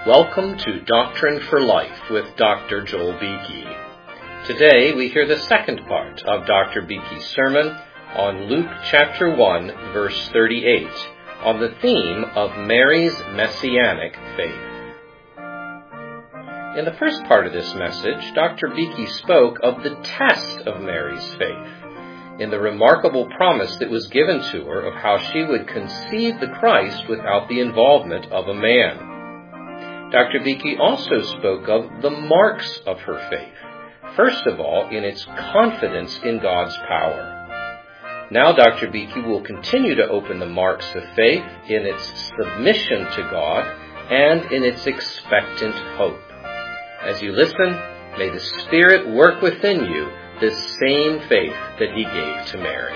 Welcome to Doctrine for Life with Dr. Joel Beeke. Today we hear the second part of Dr. Beeke's sermon on Luke chapter 1, verse 38, on the theme of Mary's messianic faith. In the first part of this message, Dr. Beeke spoke of the test of Mary's faith, in the remarkable promise that was given to her of how she would conceive the Christ without the involvement of a man. Dr. Beeke also spoke of the marks of her faith, first of all in its confidence in God's power. Now Dr. Beeke will continue to open the marks of faith in its submission to God and in its expectant hope. As you listen, may the Spirit work within you this same faith that He gave to Mary.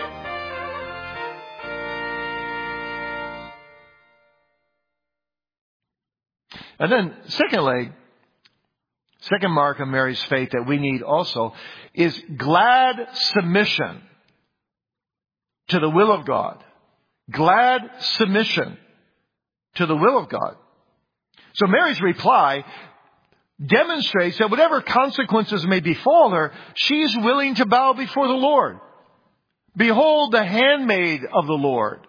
And then, secondly, second mark of Mary's faith that we need also is glad submission to the will of God. Glad submission to the will of God. So Mary's reply demonstrates that whatever consequences may befall her, she's willing to bow before the Lord. Behold the handmaid of the Lord.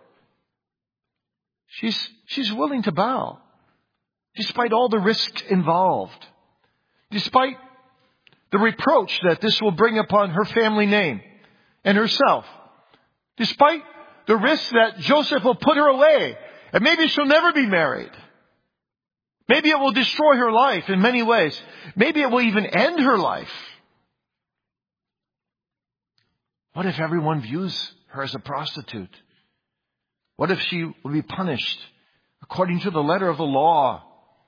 She's willing to bow. Despite all the risks involved. Despite the reproach that this will bring upon her family name and herself. Despite the risk that Joseph will put her away and maybe she'll never be married. Maybe it will destroy her life in many ways. Maybe it will even end her life. What if everyone views her as a prostitute? What if she will be punished according to the letter of the law?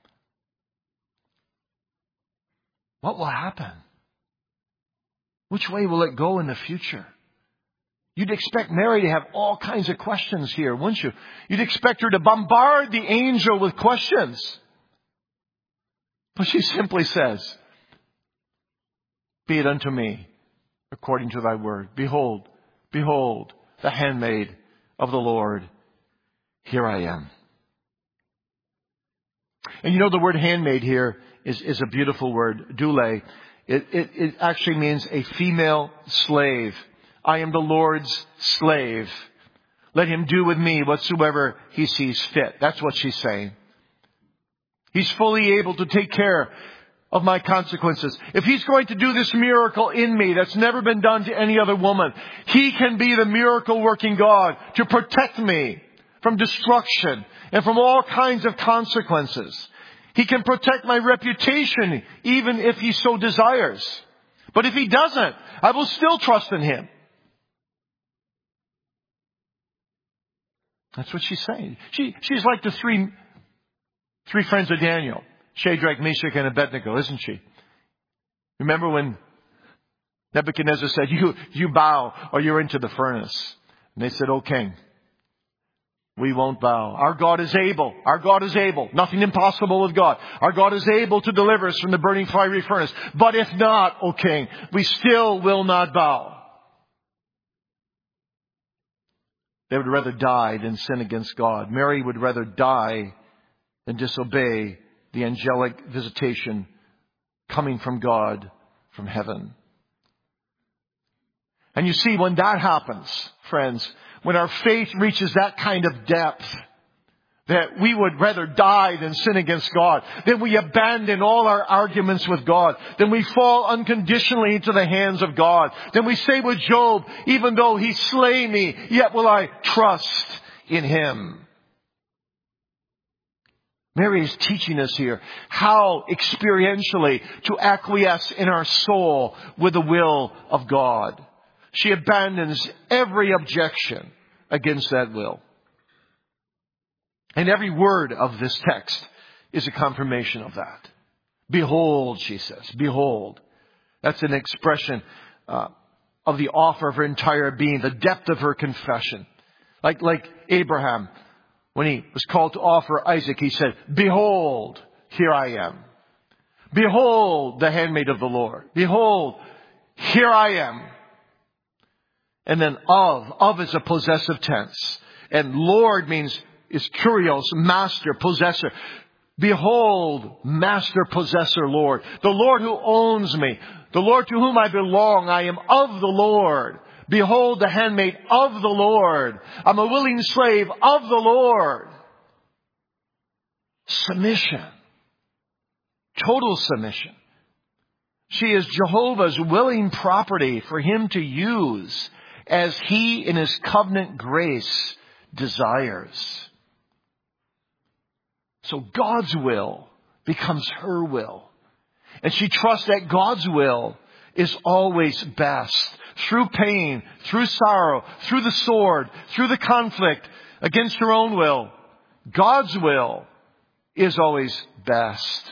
What will happen? Which way will it go in the future? You'd expect Mary to have all kinds of questions here, wouldn't you? You'd expect her to bombard the angel with questions. But she simply says, "Be it unto me according to thy word. Behold, behold, the handmaid of the Lord. Here I am." And you know the word handmaid here is a beautiful word, doule. It actually means a female slave. I am the Lord's slave. Let him do with me whatsoever he sees fit. That's what she's saying. He's fully able to take care of my consequences. If He's going to do this miracle in me that's never been done to any other woman, He can be the miracle working God to protect me from destruction and from all kinds of consequences. He can protect my reputation even if He so desires. But if He doesn't, I will still trust in Him. That's what she's saying. She's like the three friends of Daniel, Shadrach, Meshach, and Abednego, isn't she? Remember when Nebuchadnezzar said, you bow or you're into the furnace. And they said, "O king, we won't bow. Our God is able. Our God is able. Nothing impossible with God. Our God is able to deliver us from the burning fiery furnace. But if not, O king, we still will not bow." They would rather die than sin against God. Mary would rather die than disobey the angelic visitation coming from God, from heaven. And you see, when that happens, friends, when our faith reaches that kind of depth, that we would rather die than sin against God, then we abandon all our arguments with God, then we fall unconditionally into the hands of God, then we say with Job, "Even though He slay me, yet will I trust in Him." Mary is teaching us here how experientially to acquiesce in our soul with the will of God. She abandons every objection against that will. And every word of this text is a confirmation of that. Behold, she says, behold. That's an expression of the offer of her entire being, the depth of her confession. Like Abraham, when he was called to offer Isaac, he said, "Behold, here I am. Behold, the handmaid of the Lord. Behold, here I am." And then of is a possessive tense. And Lord is kurios, master, possessor. Behold, master, possessor, Lord, the Lord who owns me, the Lord to whom I belong. I am of the Lord. Behold, the handmaid of the Lord. I'm a willing slave of the Lord. Submission. Total submission. She is Jehovah's willing property for Him to use as He in His covenant grace desires. So God's will becomes her will. And she trusts that God's will is always best. Through pain, through sorrow, through the sword, through the conflict, against her own will, God's will is always best.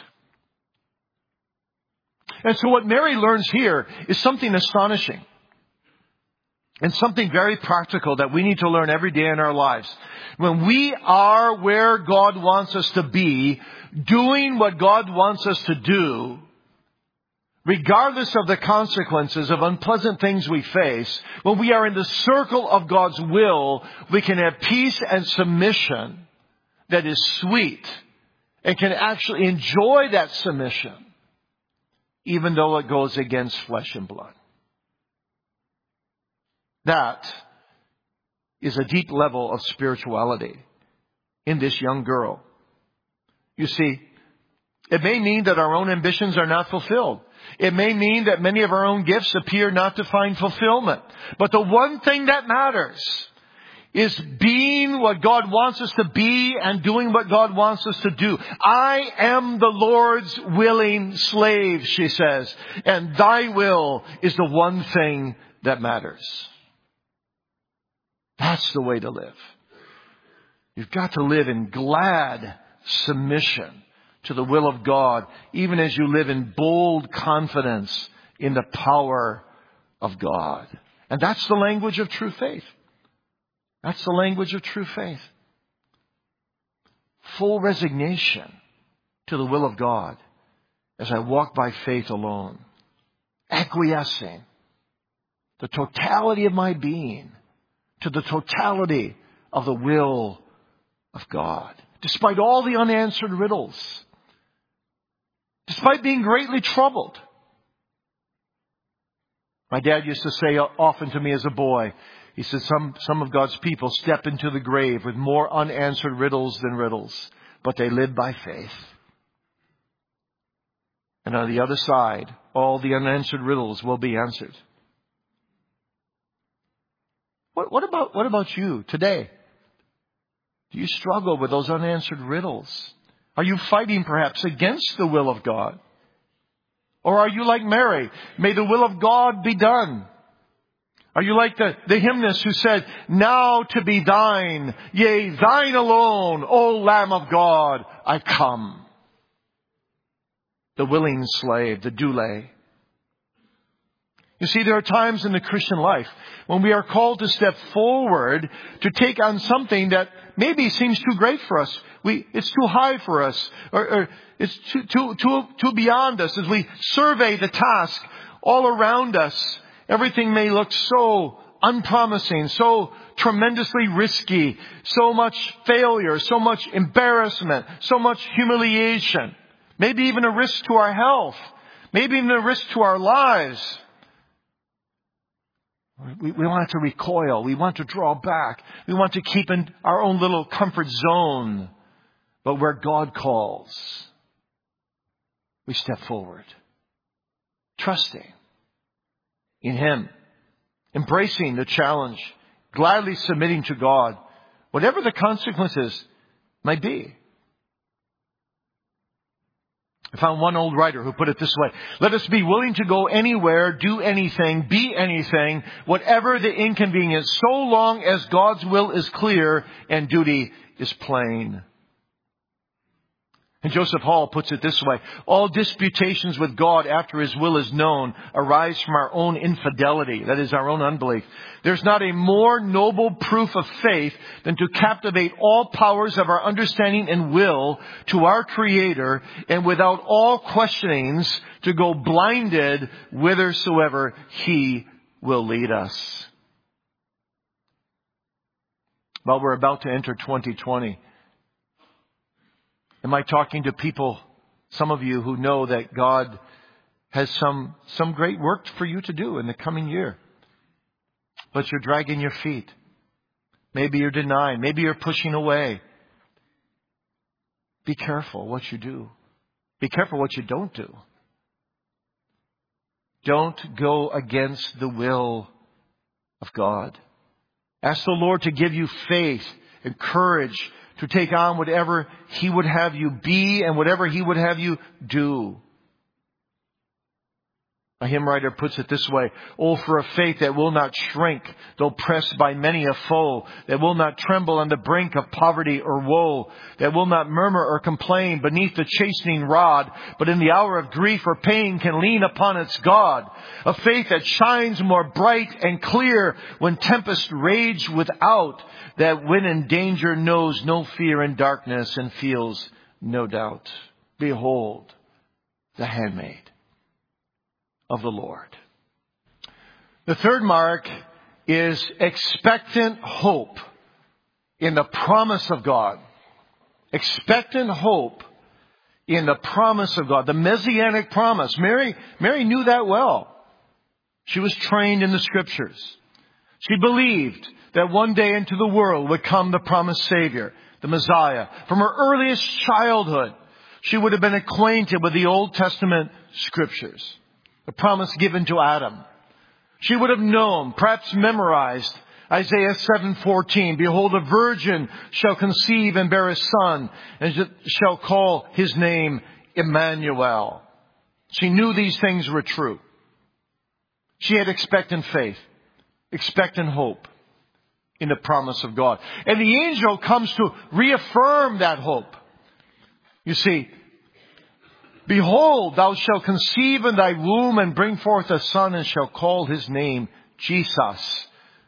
And so what Mary learns here is something astonishing. And something very practical that we need to learn every day in our lives. When we are where God wants us to be, doing what God wants us to do, regardless of the consequences of unpleasant things we face, when we are in the circle of God's will, we can have peace and submission that is sweet and can actually enjoy that submission, even though it goes against flesh and blood. That is a deep level of spirituality in this young girl. You see, it may mean that our own ambitions are not fulfilled. It may mean that many of our own gifts appear not to find fulfillment. But the one thing that matters is being what God wants us to be and doing what God wants us to do. I am the Lord's willing slave, she says, and thy will is the one thing that matters. That's the way to live. You've got to live in glad submission to the will of God, even as you live in bold confidence in the power of God. And that's the language of true faith. That's the language of true faith. Full resignation to the will of God as I walk by faith alone. Acquiescing the totality of my being to the totality of the will of God. Despite all the unanswered riddles. Despite being greatly troubled. My dad used to say often to me as a boy, he said, some of God's people step into the grave with more unanswered riddles than riddles, but they live by faith. And on the other side, all the unanswered riddles will be answered. What about you today? Do you struggle with those unanswered riddles? Are you fighting perhaps against the will of God? Or are you like Mary? May the will of God be done. Are you like the hymnist who said, now to be thine, yea, thine alone, O Lamb of God, I come. The willing slave, the doule. You see, there are times in the Christian life when we are called to step forward to take on something that maybe seems too great for us. It's too high for us, or it's too beyond us. As we survey the task all around us, everything may look so unpromising, so tremendously risky, so much failure, so much embarrassment, so much humiliation, maybe even a risk to our health, maybe even a risk to our lives. We want to recoil. We want to draw back. We want to keep in our own little comfort zone. But where God calls, we step forward. Trusting in Him. Embracing the challenge. Gladly submitting to God. Whatever the consequences might be. I found one old writer who put it this way. Let us be willing to go anywhere, do anything, be anything, whatever the inconvenience, so long as God's will is clear and duty is plain. And Joseph Hall puts it this way. All disputations with God after His will is known arise from our own infidelity. That is our own unbelief. There's not a more noble proof of faith than to captivate all powers of our understanding and will to our Creator, and without all questionings to go blinded whithersoever He will lead us. Well, we're about to enter 2020. Am I talking to people, some of you who know that God has some great work for you to do in the coming year, but you're dragging your feet? Maybe you're denying. Maybe you're pushing away. Be careful what you do. Be careful what you don't do. Don't go against the will of God. Ask the Lord to give you faith and courage to take on whatever He would have you be and whatever He would have you do. A hymn writer puts it this way: "Oh, for a faith that will not shrink, though pressed by many a foe, that will not tremble on the brink of poverty or woe, that will not murmur or complain beneath the chastening rod, but in the hour of grief or pain can lean upon its God. A faith that shines more bright and clear when tempests rage without, that when in danger knows no fear in darkness and feels no doubt. Behold, the handmaid of the Lord." The third mark is expectant hope in the promise of God. Expectant hope in the promise of God. The Messianic promise. Mary knew that well. She was trained in the Scriptures. She believed that one day into the world would come the promised Savior, the Messiah. From her earliest childhood, she would have been acquainted with the Old Testament Scriptures. The promise given to Adam. She would have known, perhaps memorized, Isaiah 7:14. "Behold, a virgin shall conceive and bear a son, and shall call his name Emmanuel." She knew these things were true. She had expectant faith, expectant hope in the promise of God. And the angel comes to reaffirm that hope. You see, "Behold, thou shalt conceive in thy womb and bring forth a son, and shall call his name Jesus."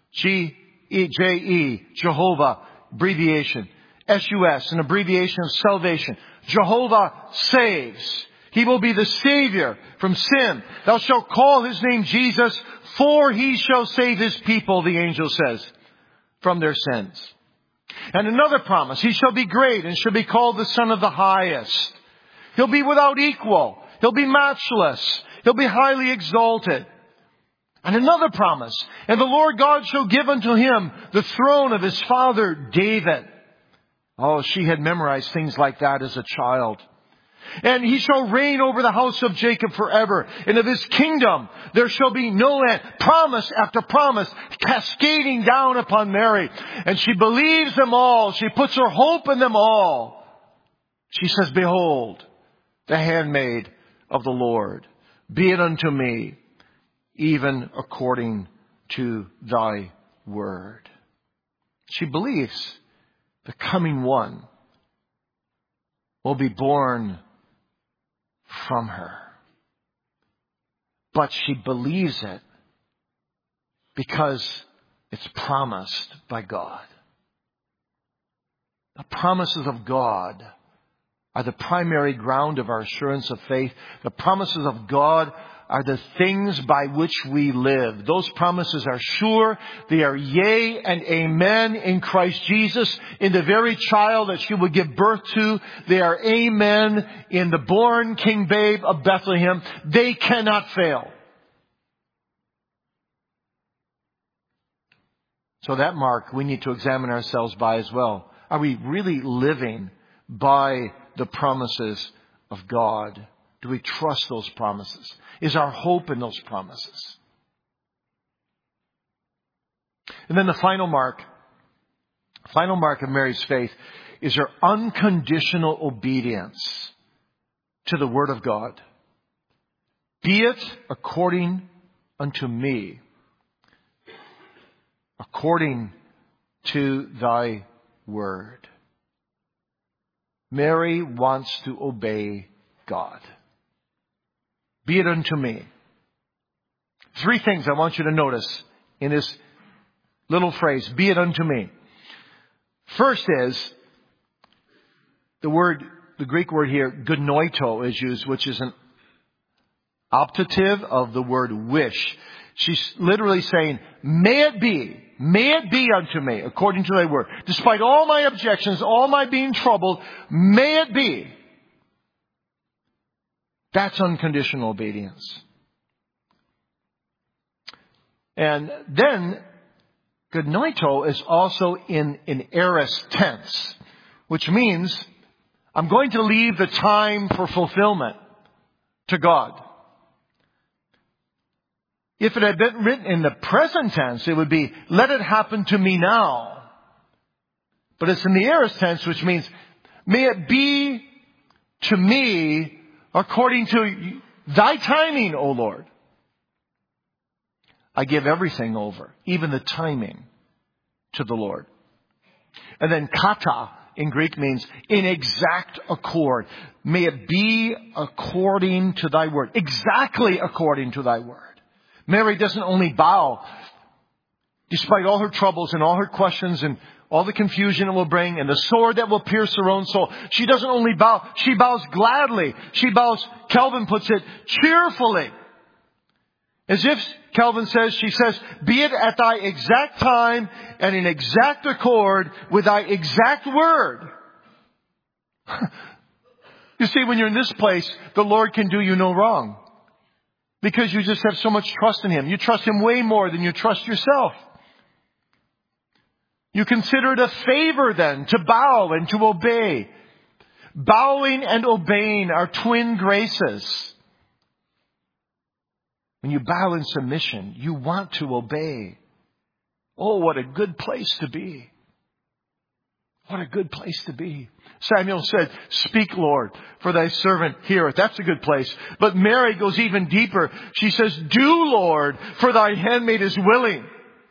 G-E-J-E, Jehovah, abbreviation. S-U-S, an abbreviation of salvation. Jehovah saves. He will be the Savior from sin. "Thou shalt call his name Jesus, for he shall save his people," the angel says, "from their sins." And another promise: "He shall be great and shall be called the Son of the Highest." He'll be without equal. He'll be matchless. He'll be highly exalted. And another promise: "And the Lord God shall give unto him the throne of his father David." Oh, she had memorized things like that as a child. "And he shall reign over the house of Jacob forever. And of his kingdom there shall be no end." Promise after promise cascading down upon Mary. And she believes them all. She puts her hope in them all. She says, "Behold, the handmaid of the Lord. Be it unto me, even according to thy word." She believes the coming one will be born from her. But she believes it because it's promised by God. The promises of God are the primary ground of our assurance of faith. The promises of God are the things by which we live. Those promises are sure. They are yea and amen in Christ Jesus. In the very child that she would give birth to, they are amen in the born King Babe of Bethlehem. They cannot fail. So that mark we need to examine ourselves by as well. Are we really living by the promises of God? Do we trust those promises? Is our hope in those promises? And then the final mark of Mary's faith is her unconditional obedience to the Word of God. "Be it according unto me, according to thy word." Mary wants to obey God. Be it unto me. Three things I want you to notice in this little phrase, be it unto me. First is the Greek word here, gnoito, is used, which is an optative of the word wish. She's literally saying, may it be unto me according to thy word. Despite all my objections, all my being troubled, may it be. That's unconditional obedience. And then, gonoito is also in aorist tense, which means I'm going to leave the time for fulfillment to God. If it had been written in the present tense, it would be, let it happen to me now. But it's in the aorist tense, which means, may it be to me according to thy timing, O Lord. I give everything over, even the timing, to the Lord. And then kata in Greek means in exact accord. May it be according to thy word. Exactly according to thy word. Mary doesn't only bow, despite all her troubles and all her questions and all the confusion it will bring and the sword that will pierce her own soul. She doesn't only bow, she bows gladly. She bows, Calvin puts it, cheerfully. As if, Calvin says, she says, be it at thy exact time and in exact accord with thy exact word. You see, when you're in this place, the Lord can do you no wrong. Because you just have so much trust in Him. You trust Him way more than you trust yourself. You consider it a favor then to bow and to obey. Bowing and obeying are twin graces. When you bow in submission, you want to obey. Oh, what a good place to be. What a good place to be. Samuel said, speak, Lord, for thy servant heareth. That's a good place. But Mary goes even deeper. She says, do, Lord, for thy handmaid is willing.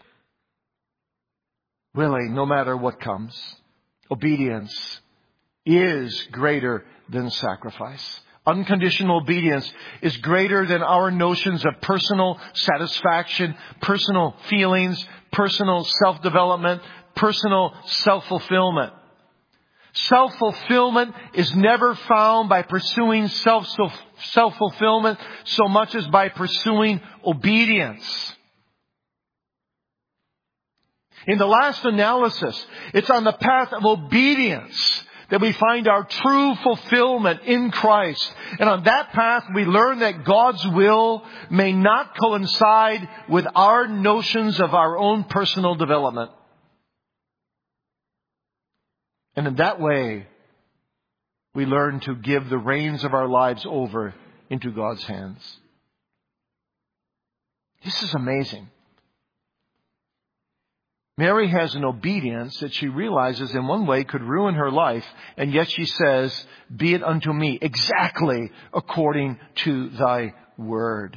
Willing, no matter what comes. Obedience is greater than sacrifice. Unconditional obedience is greater than our notions of personal satisfaction, personal feelings, personal self-development, personal self-fulfillment. Self-fulfillment is never found by pursuing self-fulfillment so much as by pursuing obedience. In the last analysis, it's on the path of obedience that we find our true fulfillment in Christ. And on that path, we learn that God's will may not coincide with our notions of our own personal development. And in that way, we learn to give the reins of our lives over into God's hands. This is amazing. Mary has an obedience that she realizes in one way could ruin her life, and yet she says, be it unto me exactly according to thy word.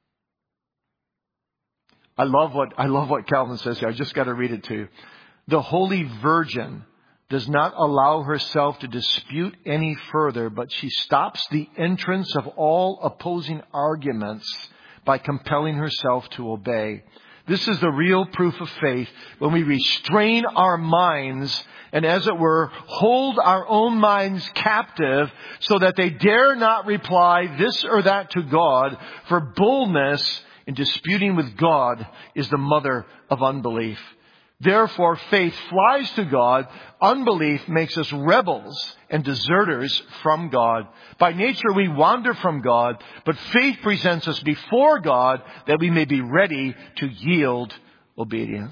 I love what Calvin says here. I just got to read it to you. The Holy Virgin does not allow herself to dispute any further, but she stops the entrance of all opposing arguments by compelling herself to obey. This is the real proof of faith when we restrain our minds and, as it were, hold our own minds captive so that they dare not reply this or that to God. For boldness in disputing with God is the mother of unbelief. Therefore, faith flies to God. Unbelief makes us rebels and deserters from God. By nature, we wander from God, but faith presents us before God that we may be ready to yield obedience.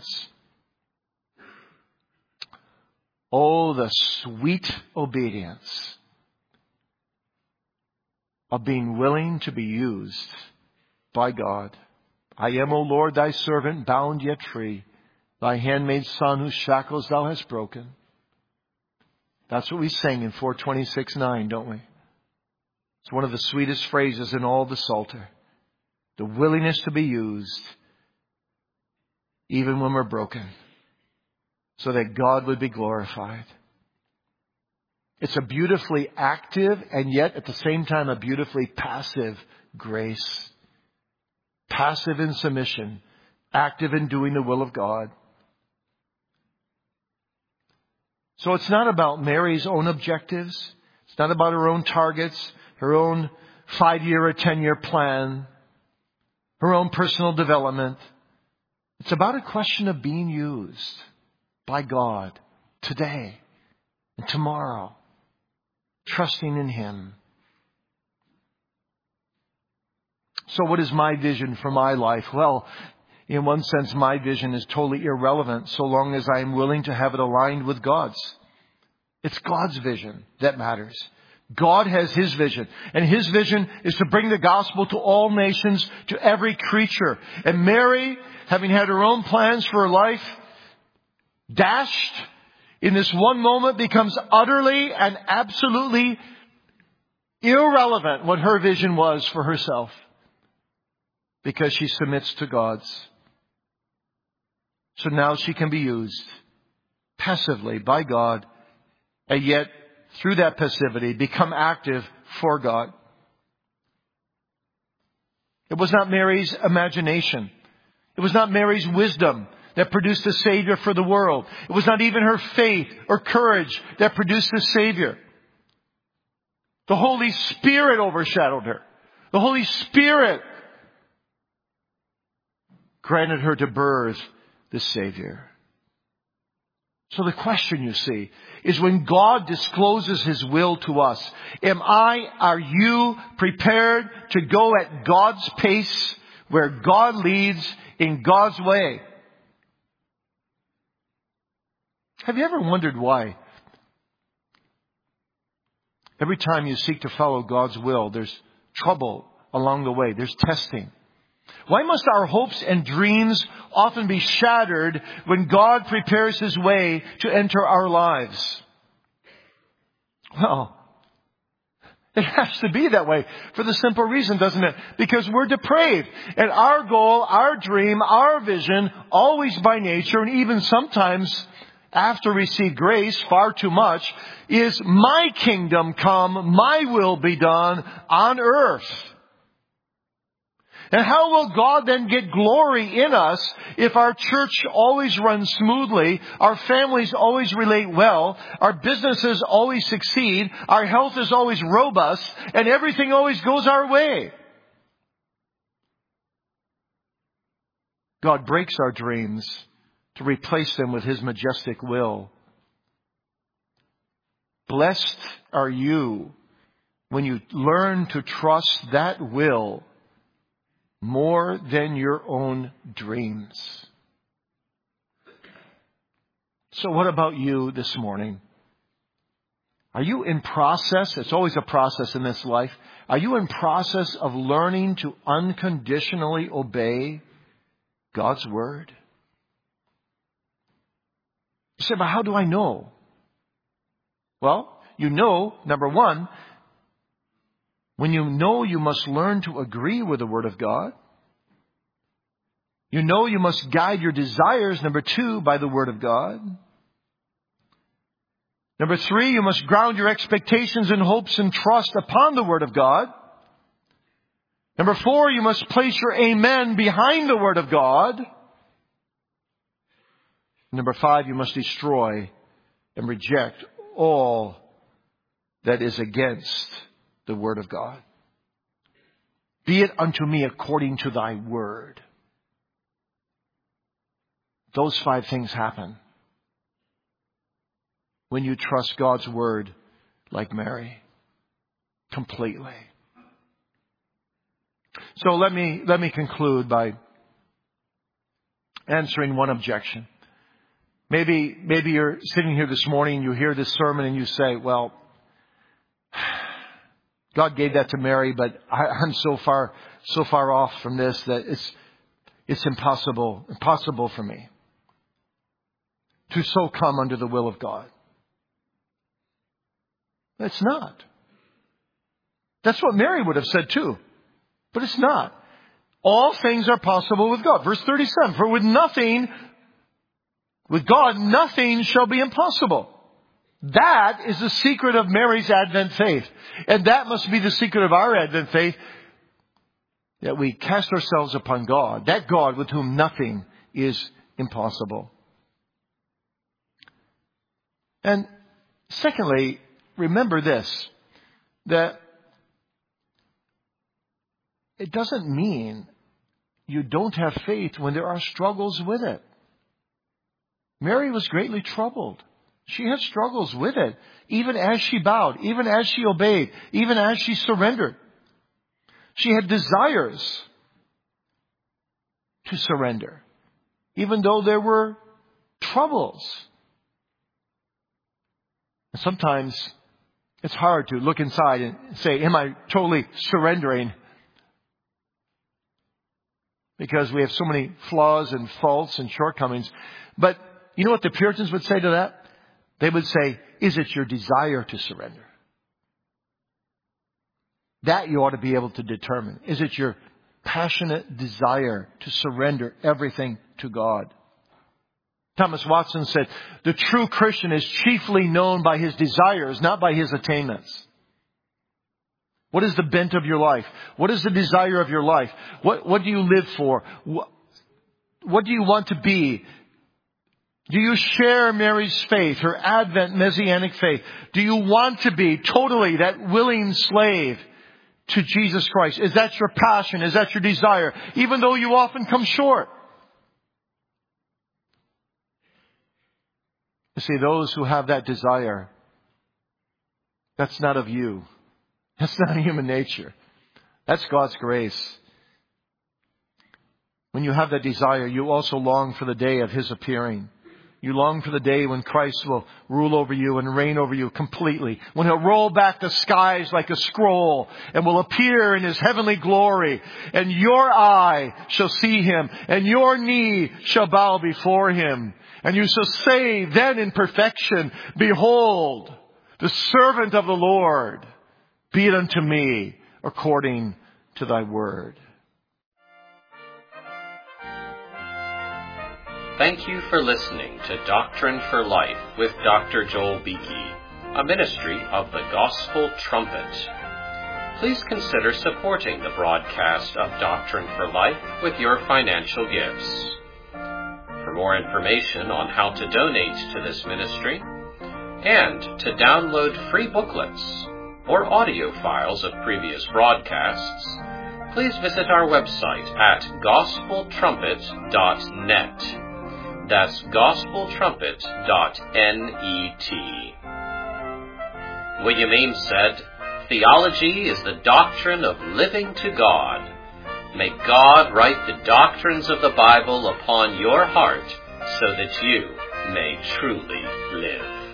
Oh, the sweet obedience of being willing to be used by God. I am, O Lord, thy servant, bound yet free. Thy handmaid's son, whose shackles thou hast broken. That's what we sing in 426:9, don't we? It's one of the sweetest phrases in all the Psalter. The willingness to be used, even when we're broken, so that God would be glorified. It's a beautifully active and yet at the same time a beautifully passive grace. Passive in submission, active in doing the will of God. So it's not about Mary's own objectives. It's not about her own targets, her own 5-year or 10-year plan. her own personal development. It's about a question of being used by God today and tomorrow, trusting in Him. So what is my vision for my life? Well, in one sense, my vision is totally irrelevant so long as I am willing to have it aligned with God's. It's God's vision that matters. God has His vision. And His vision is to bring the gospel to all nations, to every creature. And Mary, having had her own plans for her life, dashed in this one moment, becomes utterly and absolutely irrelevant what her vision was for herself. Because she submits to God's. So now she can be used passively by God, and yet through that passivity become active for God. It was not Mary's imagination. It was not Mary's wisdom that produced a Savior for the world. It was not even her faith or courage that produced a Savior. The Holy Spirit overshadowed her. The Holy Spirit granted her to birth the Savior. So the question, you see, is when God discloses His will to us, are you prepared to go at God's pace, where God leads in God's way? Have you ever wondered why? Every time you seek to follow God's will, there's trouble along the way. There's testing. Why must our hopes and dreams often be shattered when God prepares His way to enter our lives? Well, it has to be that way for the simple reason, doesn't it? Because we're depraved. And our goal, our dream, our vision, always by nature, and even sometimes after we receive grace far too much, is my kingdom come, my will be done on earth. And how will God then get glory in us if our church always runs smoothly, our families always relate well, our businesses always succeed, our health is always robust, and everything always goes our way? God breaks our dreams to replace them with His majestic will. Blessed are you when you learn to trust that will more than your own dreams. So what about you this morning? Are you in process? It's always a process in this life. Are you in process of learning to unconditionally obey God's word? You say, but how do I know? Well, you know, number one, when you know you must learn to agree with the Word of God. You know you must guide your desires, number two, by the Word of God. Number three, you must ground your expectations and hopes and trust upon the Word of God. Number four, you must place your amen behind the Word of God. Number five, you must destroy and reject all that is against the Word of God. Be it unto me according to thy word. Those five things happen when you trust God's word like Mary, completely. So let me conclude by answering one objection. Maybe you're sitting here this morning, you hear this sermon and you say, well, God gave that to Mary, but I'm so far off from this that it's impossible for me to so come under the will of God. It's not. That's what Mary would have said too. But it's not. All things are possible with God. Verse 37, for with God, nothing shall be impossible. That is the secret of Mary's Advent faith. And that must be the secret of our Advent faith, that we cast ourselves upon God, that God with whom nothing is impossible. And secondly, remember this, that it doesn't mean you don't have faith when there are struggles with it. Mary was greatly troubled. She had struggles with it, even as she bowed, even as she obeyed, even as she surrendered. She had desires to surrender, even though there were troubles. And sometimes it's hard to look inside and say, am I totally surrendering? Because we have so many flaws and faults and shortcomings. But you know what the Puritans would say to that? They would say, is it your desire to surrender? That you ought to be able to determine. Is it your passionate desire to surrender everything to God? Thomas Watson said, the true Christian is chiefly known by his desires, not by his attainments. What is the bent of your life? What is the desire of your life? What do you live for? What do you want to be? Do you share Mary's faith, her Advent Messianic faith? Do you want to be totally that willing slave to Jesus Christ? Is that your passion? Is that your desire? Even though you often come short. You see, those who have that desire, that's not of you. That's not human nature. That's God's grace. When you have that desire, you also long for the day of His appearing. You long for the day when Christ will rule over you and reign over you completely. When He'll roll back the skies like a scroll and will appear in His heavenly glory. And your eye shall see Him and your knee shall bow before Him. And you shall say then in perfection, behold, the servant of the Lord, be it unto me according to thy word. Thank you for listening to Doctrine for Life with Dr. Joel Beeke, a ministry of the Gospel Trumpet. Please consider supporting the broadcast of Doctrine for Life with your financial gifts. For more information on how to donate to this ministry and to download free booklets or audio files of previous broadcasts, please visit our website at gospeltrumpet.net. That's gospeltrumpet.net. William Ames said, "Theology is the doctrine of living to God." May God write the doctrines of the Bible upon your heart so that you may truly live.